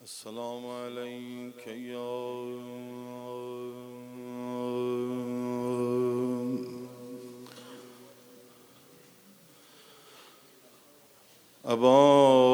السلام عليك يا أبا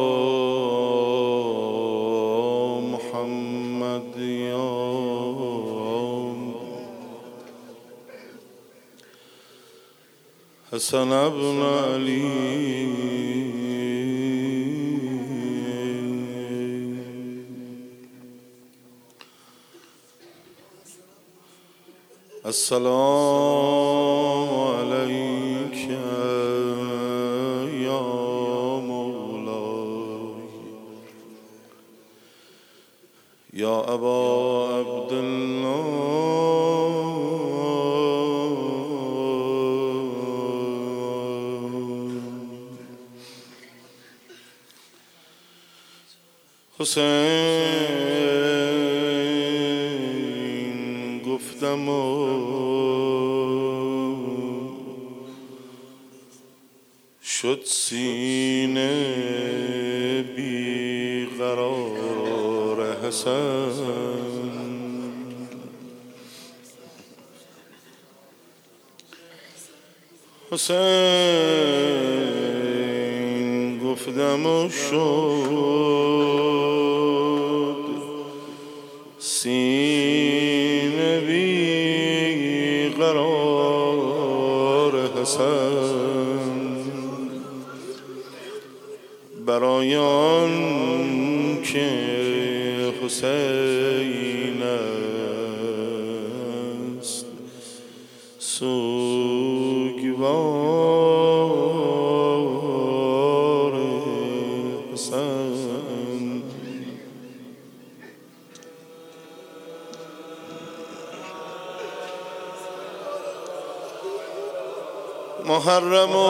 محمد يا حسن ابن علي السلام عليك يا مولاي يا أبا عبد الله حسین گفتم شد سینه بی قرار حسن حسین گفتم شد سینه بی قرار حسن برای آن که حسین است سوگوار حسن محرم و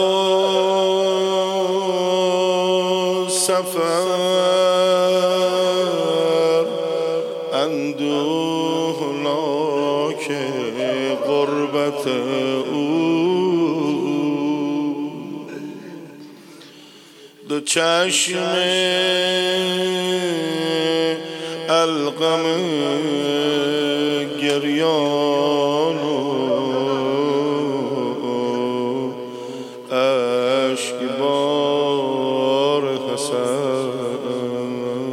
سفر اندوهناک غربت او دو چشم القم گریان اشکبار حسن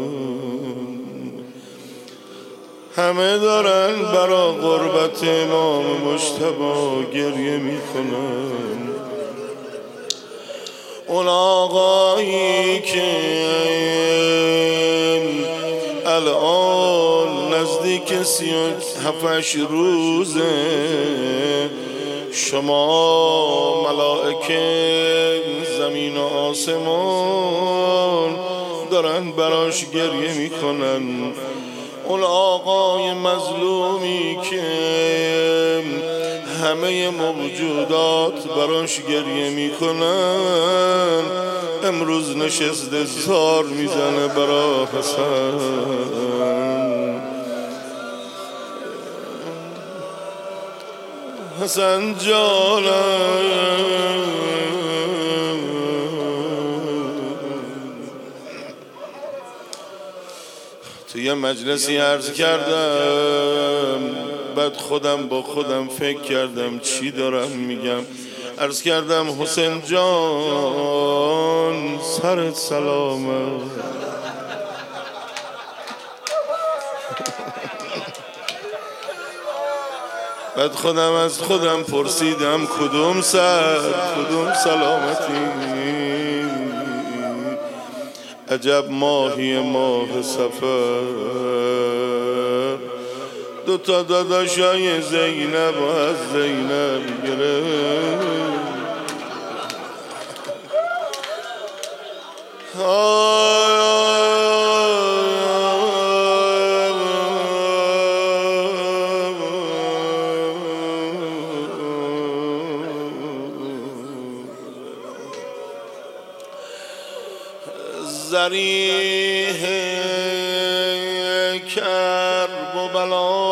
همه دارن برا غربت امام مجتبی گریه میکنن. اون آقایی که الان نزدیک 37 روزه شما ملائکه زمین و آسمان دارن براش گریه میکنن. اون آقای مظلومی که همه موجودات براش گریه میکنن امروز نشسته زار میزنه برا حسن. حسن جانم توی مجلسی عرض کردم بعد خودم با خودم فکر کردم چی دارم میگم. عرض کردم حسین جان سرت سلامت. بعد خودم از خودم پرسیدم کدوم سر کدوم سلامتی. عجب ماهی ماه سفر دوتا داداشای زینب و از زینب گرفت. ذریح کرب و بلا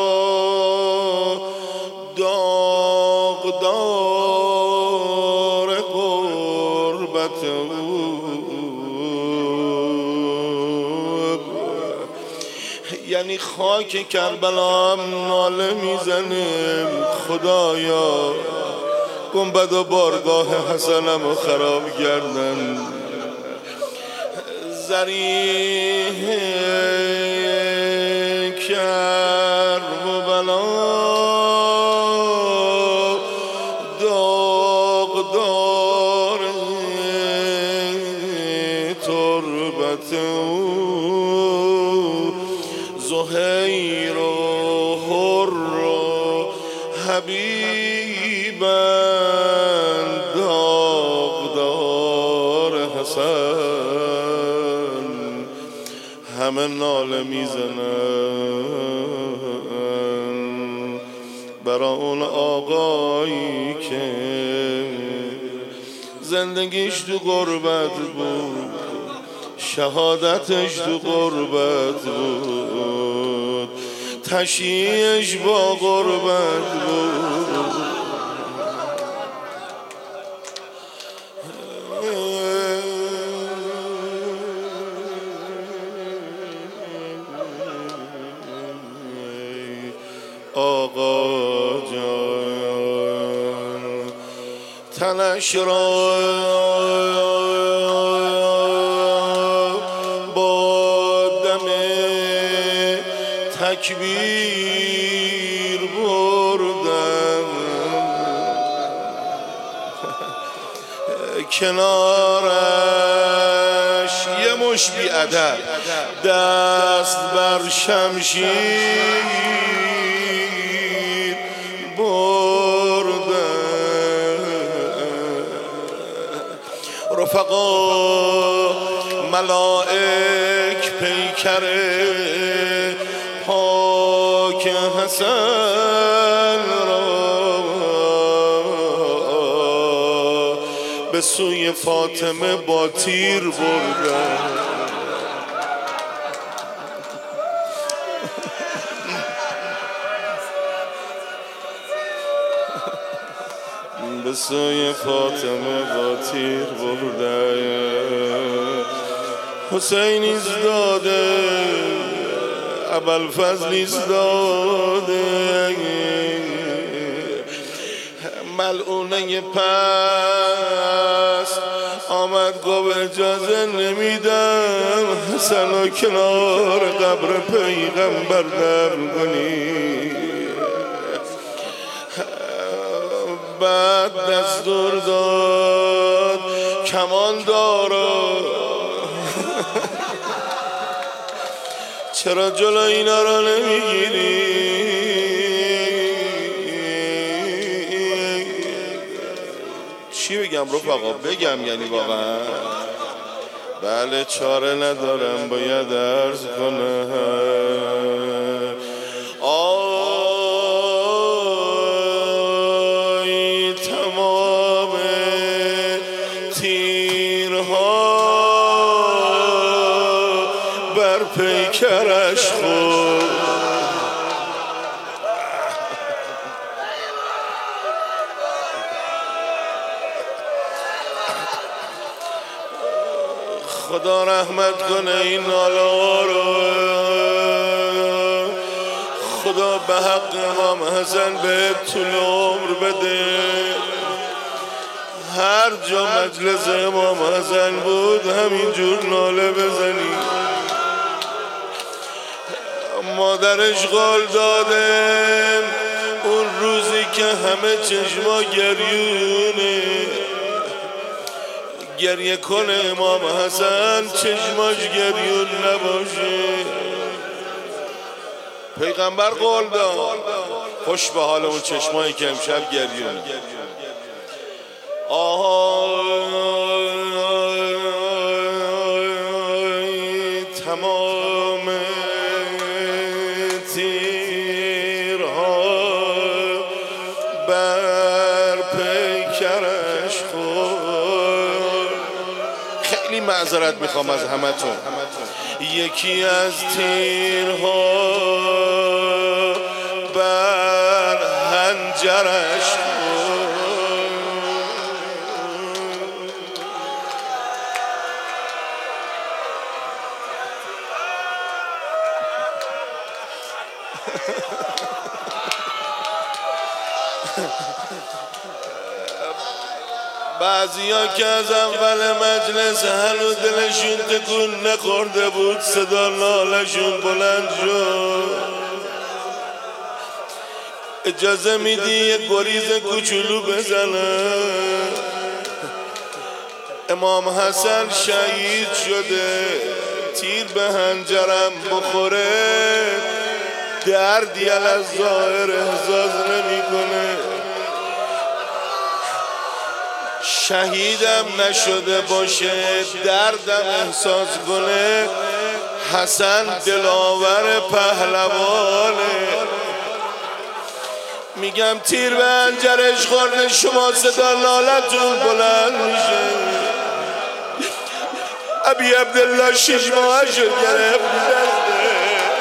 داغدار غربت او یعنی خاک کربلا هم ناله میزنه خدایا گنبد و بارگاه حسنم رو خراب کردن. ذریح کرب و بلا داغدار تربت او زهیر و حر و حبیبن داغدار حسن همه ناله میزنن برا اون آقایی که زندگیش تو غربت بود، شهادتش تو غربت بود، تشییعش با غربت بود. آقا جان تنش را با دم تکبیر بردم، کنارش یه مش بی ادب دست بر شمشیر بردم. رفقا ملائک پیکر پاک حسن را به سوی فاطمه با تیر بردن. به سوی فاطمه با تیر بردن. حسین ایستاده، ابوالفضل ایستاده، ملعونه پس آمد گفت اجازه نمیدم حسن و کنار قبر پیغمبر دفن کنی. بعد دستور داد کماندارا چرا جلو اینا را نمیگیری؟ چی بگم رفقا؟ بگم یعنی واقعا بله چاره ندارم باید عرض کنم. آی تمام تیرها بر پیکرش خورد. خدا رحمت کنه این ناله رو، خدا به حق امام حسن به طول عمر بده. هر جا مجلس امام حسن بود همینجور ناله بزنی. مادرش قول داده اون روزی که همه چشما گریونه گریه کنه امام حسن چشماش گریون نباشه. پیغمبر قول داد خوش به حال اون چشمایی که امشب گریون. تمام تیرها بر پیکرش خورد. خیلی معذرت میخوام از همتون. یکی از تیرها بر حنجرش خورد. بعضیا که از اول مجلس هنو دلشون تکون نخورده بود صدا نالشون بلند شد. اجازه میدی یه گریز کوچولو بزنه؟ امام حسن شهید شده، تیر به هنجرم بخوره دردی از ظاهر احساس نمیکنه. شهیدم نشده باشه دردم احساس کنه. حسن دلاور پهلوانه. میگم تیر به هنجرش خورده شما صدا نالتون بلند میشه. ابی عبدالله 6 ماهشو گرفت دسته.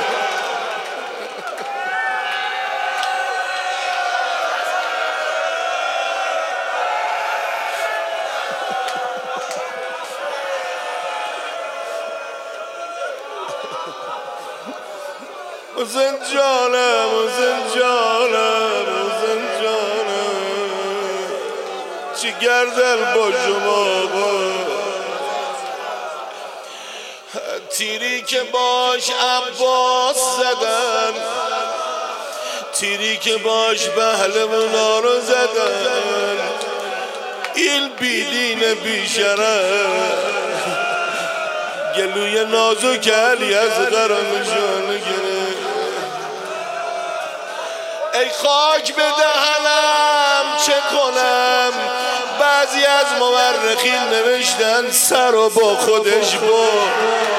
حسین جانم حسین جانم حسین جانم چی گردل با شما با تیری که باش عباس زدن، تیری که باش پهلوانا رو زدن، این بیدین بیشرف گلوی نازک علی از قرانشان گرفت. ای خاک به دهنم چه کنم، بعضی از مورخین نوشتن سر و با خودش برد.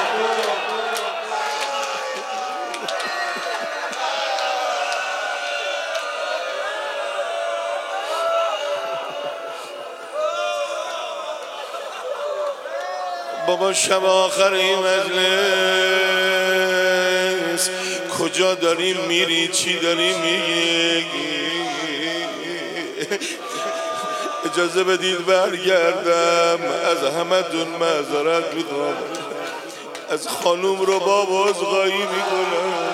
بابا شب آخری مجلس کجا داری میری چی داری میگی؟ اجازه بدید برگردم، از همه دون معذرت میخوام، از خانوم رو بابا عذرخواهی میکنم.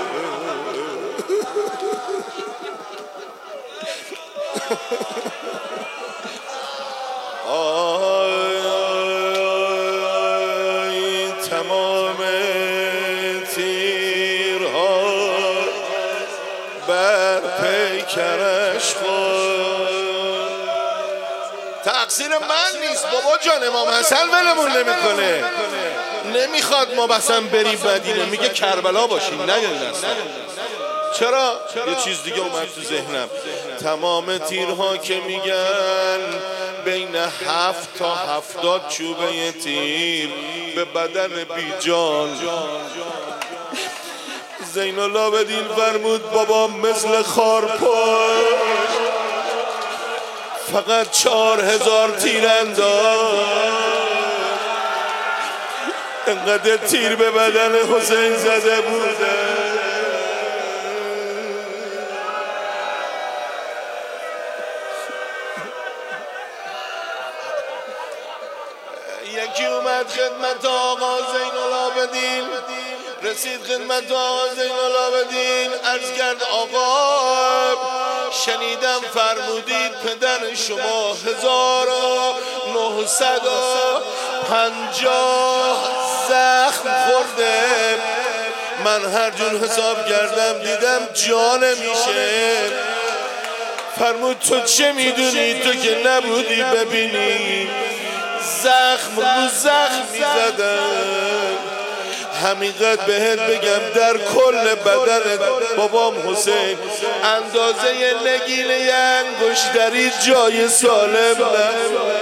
تمام تیرها بر پیکرش خورد. تقصیر من نیست بابا جان، امام حسن ولمون نمیکنه، نمیخواد ما بسن بریم مدینه، میگه کربلا باشیم نیایید اصلا. چرا؟ یه چیز دیگه اومد تو ذهنم. تمام تیرها که میگن بین 7 تا 70 چوبه تیر به بدن بیجان. زین العابدین فرمود بابا مثل خارپاش فقط 4000 تیر انداز. انقدر تیر به بدن حسین زده بوده. یکی اومد خدمت آقا زین العابدین، رسید خدمت آقا زین العابدین، عرض کرد آقا شنیدم فرمودید پدر شما 1950 زخم خورده. من هر جور حساب کردم دیدم جان میشه. فرمود تو چه میدونی، تو که نبودی ببینی، زخم رو زخم میزدن. همینقدر بهت بگم در کل بدن بابام حسین اندازه نگیله انگشتری جای سالم نه.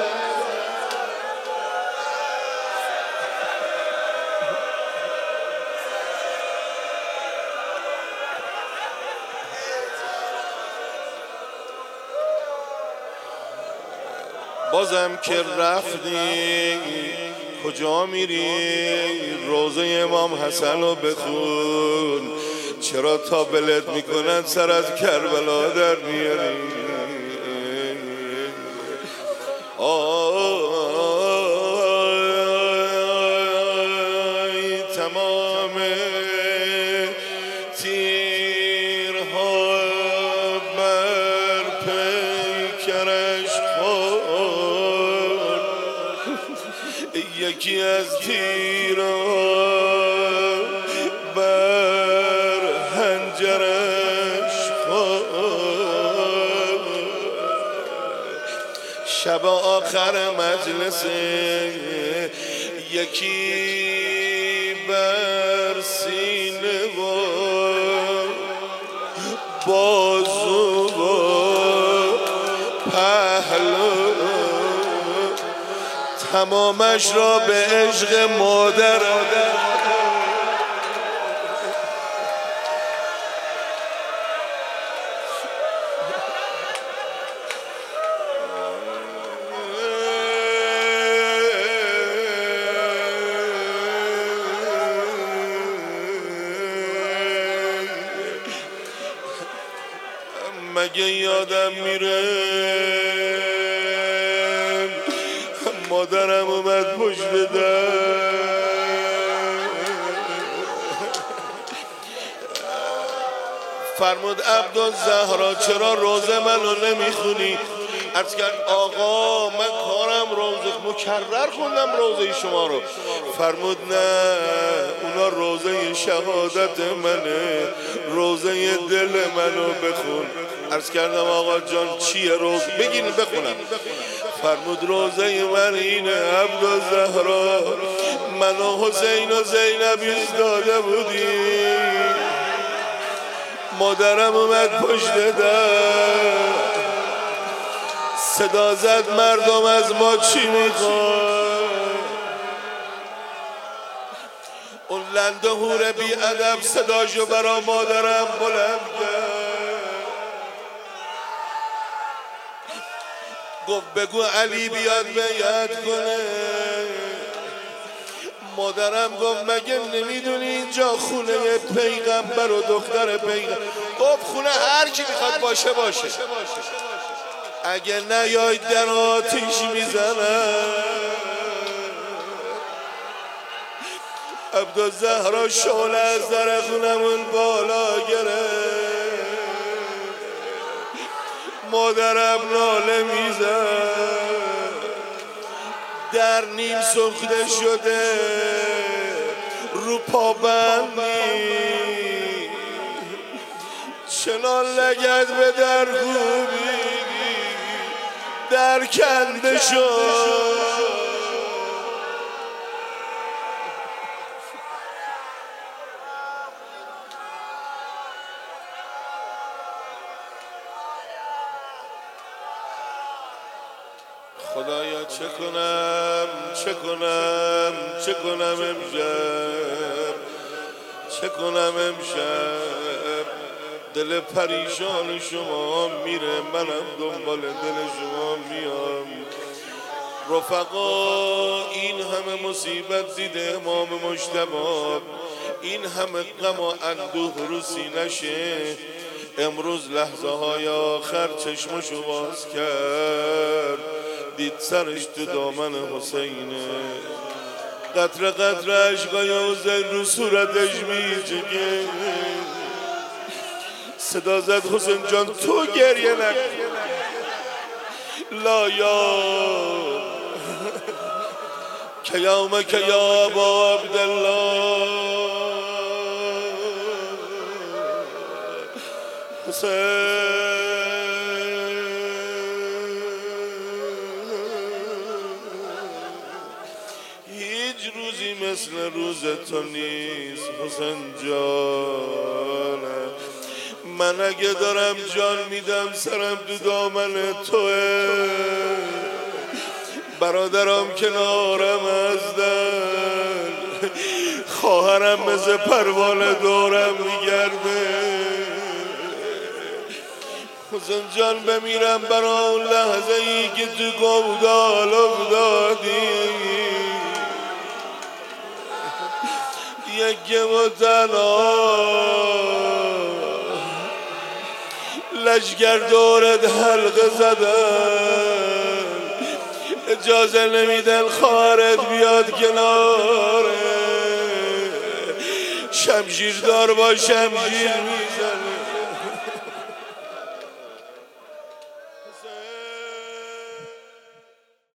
بازم که رفتی کجا میری؟ روزه امام حسن رو بخون. چرا تا بلد میکنن سر از کربلا در میاری؟ آی تمام تیرها از تیران بر حنجرش خواست. شب آخر مجلس یکی بر سینه و بازو و پهلو تمامش را به عشق مادر مگه یادم میره مادرم اومد پشت در فرمود عبدالزهرا چرا روزه منو نمیخونی؟ عرض کرد آقا من کارم روزه مکرر خوندم روزه شما رو. فرمود نه اونا روزه شهادت منه، روزه دل منو بخون. عرض کردم آقا جان چیه روزه؟ بگین بخونم. فرمود روزه من اینه عبدالزهرا، من و حسین و زینب ایستاده بودیم، مادرم اومد پشت در صدا زد مردم از ما چی میخواد؟ اون لنده هور بی ادب صداشو برا مادرم بلند کرد، گفت بگو علی بیاد بیعت کنه. مادرم گفت مگه نمیدونی اینجا خونه پیغمبر و دختر پیغمبر؟ گفت خونه هر کی میخواد باشه باشه، اگه نیاید در آتیش میزنم. عبدالزهرا شعله از در خونمون بالا گرفت، مادرم ناله میزد، در نیم سوخته شده رو پابندی، چنان لگد به در خوبی در کنده شد. خدایا چه کنم چه کنم چه کنم امشب، چه کنم امشب؟ دل پریشان شما میره، منم دنبال دل شما میام. رفقا این همه مصیبت دیده امام مجتبی، این همه غم و اندوه رو سینشه، امروز لحظه های آخر چشمشو باز کرد، دید سرش تو دامن حسینه، قطره قطره عشقای حسین رو صورتش میچکه. صدا زد حسین جان تو گریه نکن، لا یا که یومک یا ابا عبدالله حسین. هیچ روزی مثل روز تو نیست حسین جان، من اگه دارم جان میدم سرم تو دامن توه، برادرم کنارم هستن، خواهرم مثل پروانه دورم میگرده. حسین جان بمیرم برا اون لحظه ای که تو گودال افتادی، یک و تنها لشگر دورت حلقه زدن، اجازه نمیدن خواهرت بیاد کناره، شمشیر دار با شمشیر میزنه.